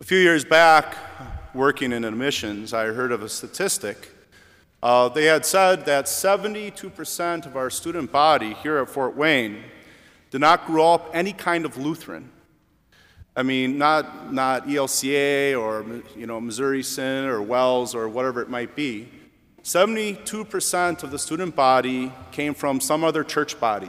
A few years back, working in admissions, I heard of a statistic. They had said that 72% of our student body here at Fort Wayne did not grow up any kind of Lutheran. I mean, not ELCA or Missouri Synod or Wells or whatever it might be. 72% of the student body came from some other church body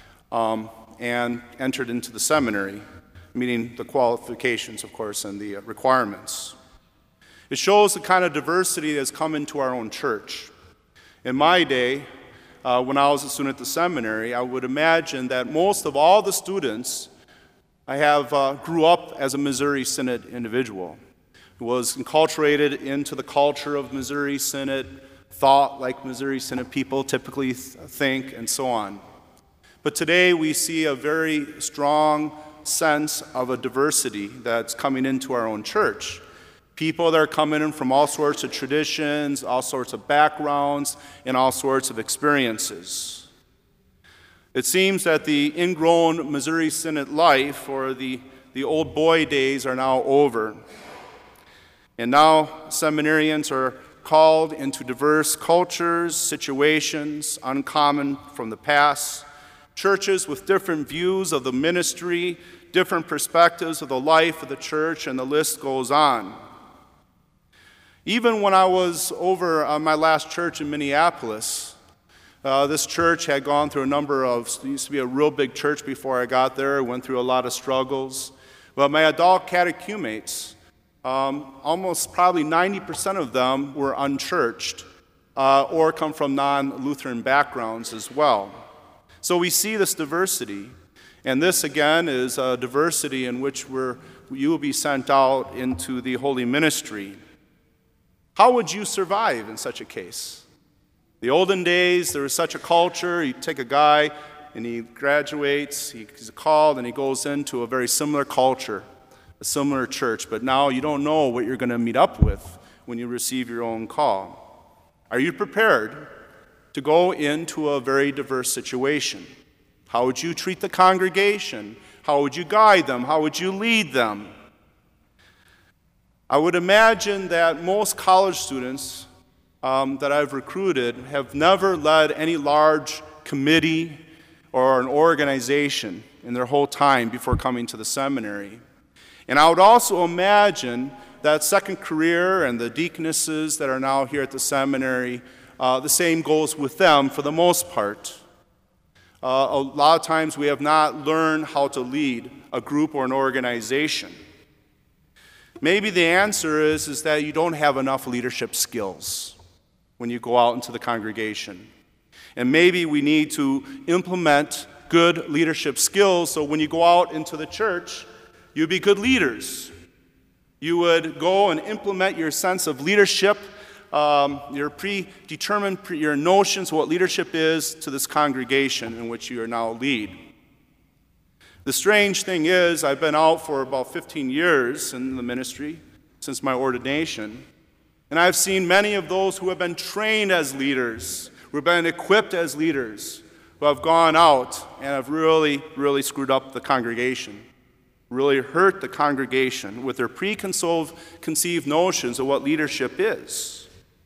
and entered into the seminary, meeting the qualifications, of course, and the requirements. It shows the kind of diversity that has come into our own church. In my day, when I was a student at the seminary, I would imagine that most of all the students I have grew up as a Missouri Synod individual, who was enculturated into the culture of Missouri Synod, thought like Missouri Synod people typically think, and so on. But today we see a very strong sense of a diversity that's coming into our own church. People that are coming in from all sorts of traditions, all sorts of backgrounds, and all sorts of experiences. It seems that the ingrown Missouri Synod life, or the old boy days, are now over. And now seminarians are called into diverse cultures, situations, uncommon from the past, churches with different views of the ministry, different perspectives of the life of the church, and the list goes on. Even when I was over on my last church in Minneapolis, this church had gone through it used to be a real big church before I got there. It went through a lot of struggles. But my adult catechumates, almost probably 90% of them were unchurched or come from non-Lutheran backgrounds as well. So we see this diversity. And this, again, is a diversity in which you will be sent out into the holy ministry. How would you survive in such a case? The olden days, there was such a culture. You take a guy, and he graduates, he's called, and he goes into a very similar culture, a similar church. But now you don't know what you're going to meet up with when you receive your own call. Are you prepared to go into a very diverse situation? How would you treat the congregation? How would you guide them? How would you lead them? I would imagine that most college students that I've recruited have never led any large committee or an organization in their whole time before coming to the seminary. And I would also imagine that second career and the deaconesses that are now here at the seminary, the same goes with them for the most part. A lot of times we have not learned how to lead a group or an organization. Maybe the answer is that you don't have enough leadership skills when you go out into the congregation. And maybe we need to implement good leadership skills so when you go out into the church, you'd be good leaders. You would go and implement your sense of leadership, your predetermined your notions of what leadership is to this congregation in which you are now lead. The strange thing is, I've been out for about 15 years in the ministry since my ordination, and I've seen many of those who have been trained as leaders, who have been equipped as leaders, who have gone out and have really, really screwed up the congregation, really hurt the congregation with their preconceived notions of what leadership is.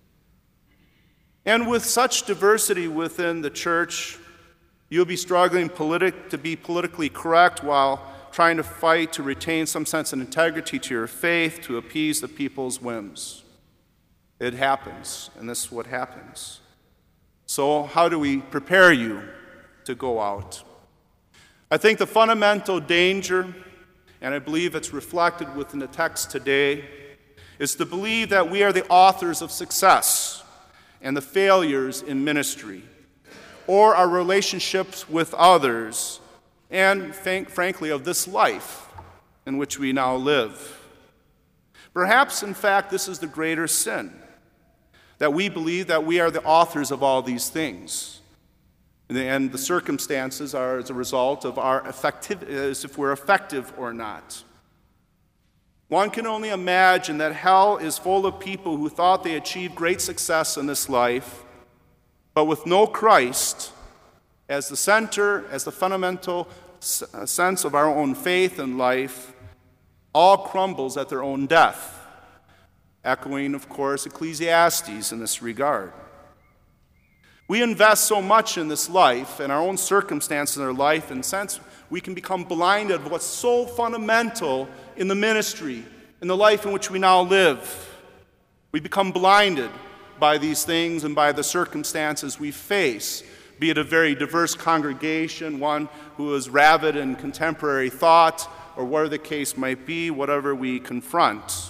And with such diversity within the church, you'll be struggling to be politically correct while trying to fight to retain some sense of integrity to your faith to appease the people's whims. It happens, and this is what happens. So how do we prepare you to go out? I think the fundamental danger, and I believe it's reflected within the text today, is to believe that we are the authors of success and the failures in ministry, or our relationships with others, and frankly of this life in which we now live. Perhaps, in fact, this is the greater sin, that we believe that we are the authors of all these things, and the circumstances are as a result of our as if we're effective or not. One can only imagine that hell is full of people who thought they achieved great success in this life, but with no Christ as the center, as the fundamental sense of our own faith and life, all crumbles at their own death. Echoing, of course, Ecclesiastes in this regard. We invest so much in this life and our own circumstances in our life, and since we can become blinded of what's so fundamental in the ministry, in the life in which we now live. We become blinded by these things and by the circumstances we face, be it a very diverse congregation, one who is rabid in contemporary thought, or whatever the case might be, whatever we confront.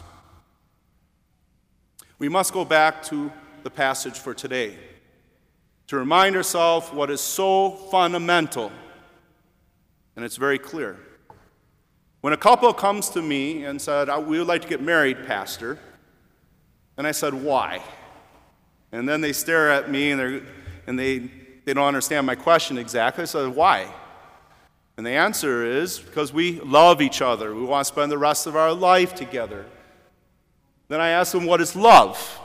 We must go back to the passage for today to remind ourselves what is so fundamental, and it's very clear. When a couple comes to me and said, "We would like to get married, Pastor," and I said, "Why?" And then they stare at me and they don't understand my question exactly. I said, "Why?" And the answer is, because we love each other. We want to spend the rest of our life together. Then I asked them, "What is love?"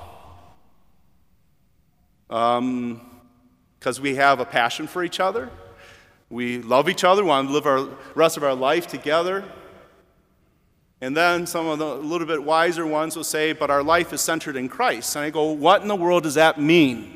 Because we have a passion for each other. We love each other, want to live our rest of our life together. And then some of the little bit wiser ones will say, "But our life is centered in Christ." And I go, "What in the world does that mean?"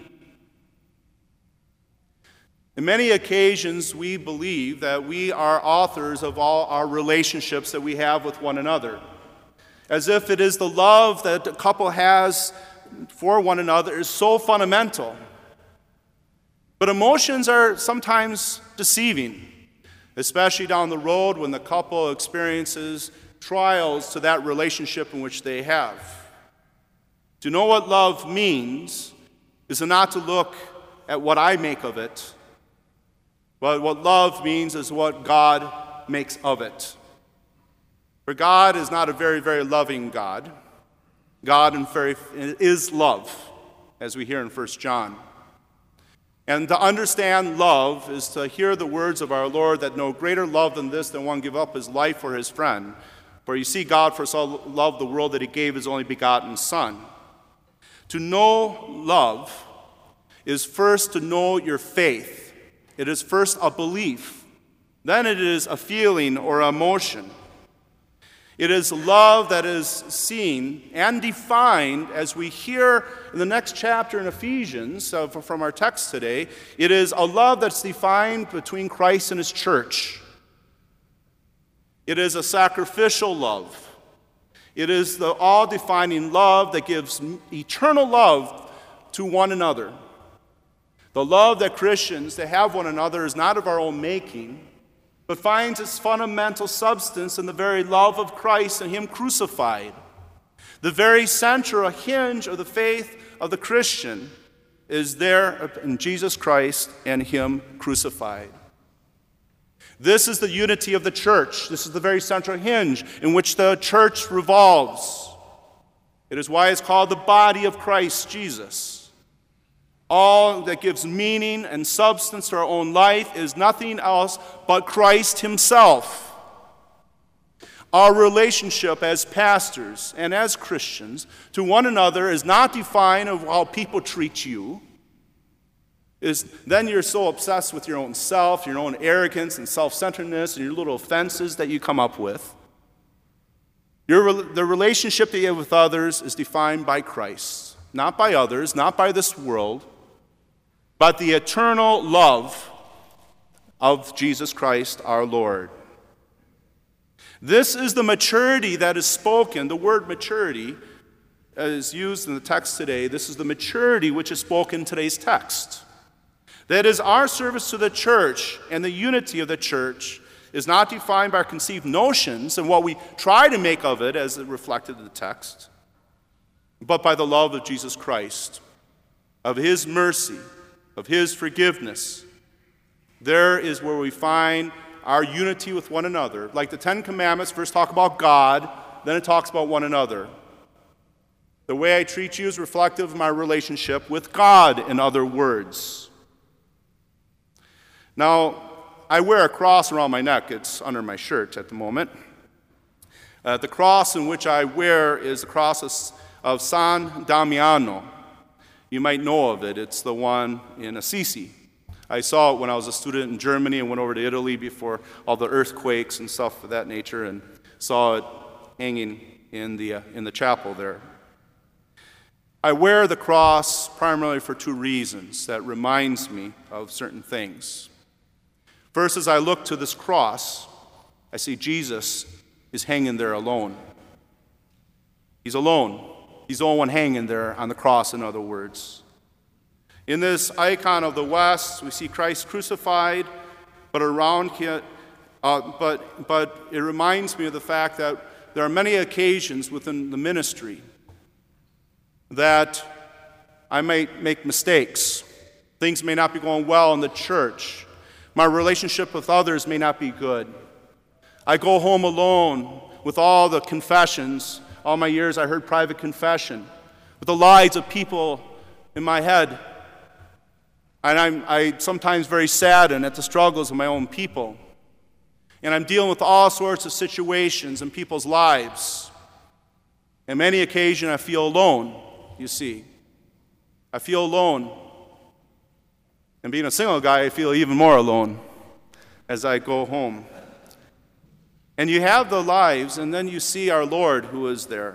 In many occasions, we believe that we are authors of all our relationships that we have with one another, as if it is the love that a couple has for one another is so fundamental. But emotions are sometimes deceiving, especially down the road when the couple experiences trials to that relationship in which they have. To know what love means is not to look at what I make of it, but what love means is what God makes of it. For God is not a very, very loving God. God is love, as we hear in 1 John. And to understand love is to hear the words of our Lord, that no greater love than this, than one give up his life for his friend. For you see, God for so loved the world that he gave his only begotten Son. To know love is first to know your faith. It is first a belief. Then it is a feeling or emotion. It is love that is seen and defined, as we hear in the next chapter in Ephesians from our text today. It is a love that's defined between Christ and his church. It is a sacrificial love. It is the all-defining love that gives eternal love to one another. The love that Christians that have one another is not of our own making, but finds its fundamental substance in the very love of Christ and him crucified. The very center, a hinge of the faith of the Christian, is there in Jesus Christ and him crucified. This is the unity of the church. This is the very central hinge in which the church revolves. It is why it's called the body of Christ Jesus. All that gives meaning and substance to our own life is nothing else but Christ himself. Our relationship as pastors and as Christians to one another is not defined of how people treat you. Then you're so obsessed with your own self, your own arrogance and self-centeredness and your little offenses that you come up with. The relationship that you have with others is defined by Christ, not by others, not by this world, but the eternal love of Jesus Christ our Lord. This is the maturity that is spoken. The word maturity is used in the text today. This is the maturity which is spoken in today's text. That is, our service to the church and the unity of the church is not defined by our conceived notions and what we try to make of it as reflected in the text, but by the love of Jesus Christ, of his mercy, of his forgiveness. There is where we find our unity with one another. Like the Ten Commandments first talk about God, then it talks about one another. The way I treat you is reflective of my relationship with God, in other words. Now, I wear a cross around my neck. It's under my shirt at the moment. The cross in which I wear is the cross of San Damiano. You might know of it. It's the one in Assisi. I saw it when I was a student in Germany and went over to Italy before all the earthquakes and stuff of that nature and saw it. hanging in the chapel there. I wear the cross primarily for two reasons that reminds me of certain things. First, as I look to this cross, I see Jesus is hanging there alone. He's alone. He's the only one hanging there on the cross, in other words. In this icon of the West, we see Christ crucified, but around him, but it reminds me of the fact that there are many occasions within the ministry that I might make mistakes. Things may not be going well in the church. My relationship with others may not be good. I go home alone with all the confessions. All my years I heard private confession, with the lies of people in my head. And I'm sometimes very saddened at the struggles of my own people. And I'm dealing with all sorts of situations in people's lives. And many occasions I feel alone, you see. I feel alone. And being a single guy, I feel even more alone as I go home. And you have the lives, and then you see our Lord who is there.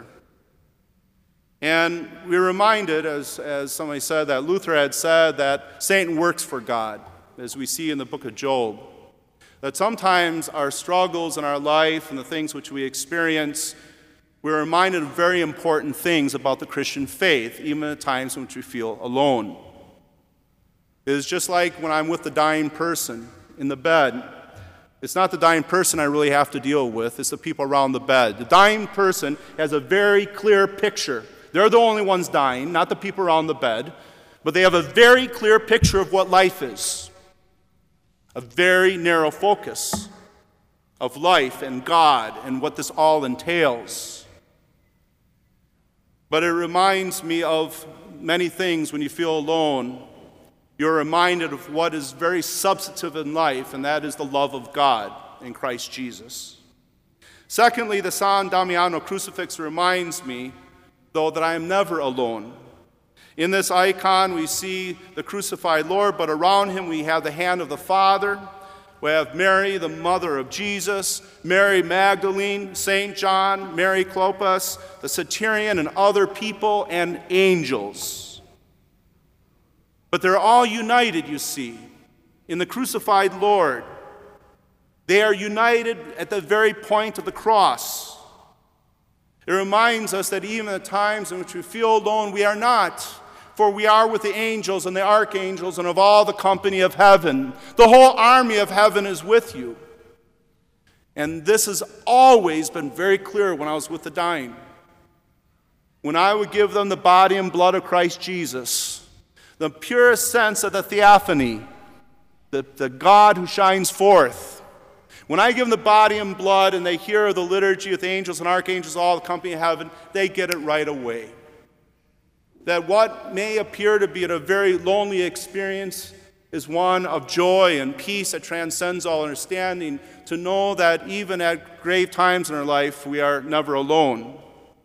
And we're reminded, as somebody said, that Luther had said that Satan works for God, as we see in the book of Job. That sometimes our struggles in our life and the things which we experience, we're reminded of very important things about the Christian faith, even at times in which we feel alone. It is just like when I'm with the dying person in the bed. It's not the dying person I really have to deal with, it's the people around the bed. The dying person has a very clear picture. They're the only ones dying, not the people around the bed, but they have a very clear picture of what life is. A very narrow focus of life and God and what this all entails. But it reminds me of many things when you feel alone. You're reminded of what is very substantive in life, and that is the love of God in Christ Jesus. Secondly, the San Damiano crucifix reminds me, though, that I am never alone. In this icon, we see the crucified Lord, but around him we have the hand of the Father. We have Mary, the mother of Jesus, Mary Magdalene, St. John, Mary Clopas, the Satyrian, and other people and angels. But they're all united, you see, in the crucified Lord. They are united at the very point of the cross. It reminds us that even at times in which we feel alone, we are not. For we are with the angels and the archangels and of all the company of heaven. The whole army of heaven is with you. And this has always been very clear when I was with the dying. When I would give them the body and blood of Christ Jesus, the purest sense of the theophany, the God who shines forth. When I give them the body and blood and they hear the liturgy with the angels and archangels, all the company of heaven, they get it right away. That what may appear to be a very lonely experience is one of joy and peace that transcends all understanding, to know that even at grave times in our life, we are never alone,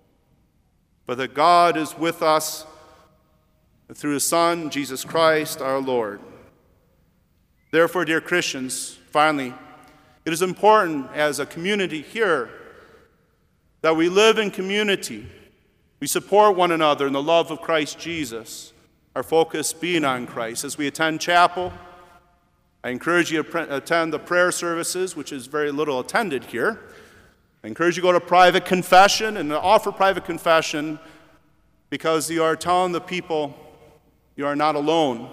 but that God is with us through His Son, Jesus Christ, our Lord. Therefore, dear Christians, finally, it is important as a community here that we live in community. We support one another in the love of Christ Jesus, our focus being on Christ. As we attend chapel, I encourage you to attend the prayer services, which is very little attended here. I encourage you to go to private confession and offer private confession, because you are telling the people you are not alone.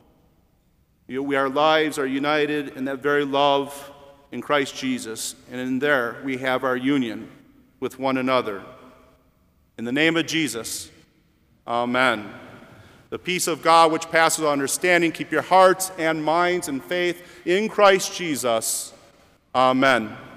Our lives are united in that very love in Christ Jesus, and in there we have our union with one another. In the name of Jesus, amen. The peace of God, which passes understanding, keep your hearts and minds in faith in Christ Jesus. Amen.